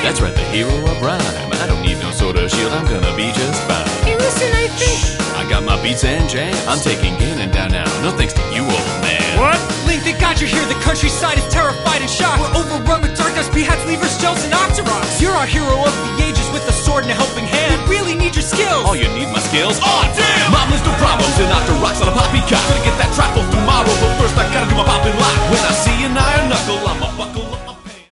That's right, the hero of rhyme. I don't need no sort of shield, I'm gonna be just fine. Hey, listen, I think... I got my beats and jam. I'm taking Ganon down now. No thanks to you, old man. What? Link, they got you here. The countryside is terrified and shocked. We're overrun with darkness, beheads, levers, gels, and Octoroks. You're our hero of the ages with a sword and a helping hand. We really need your skills. Oh, you need my skills? Oh, dude!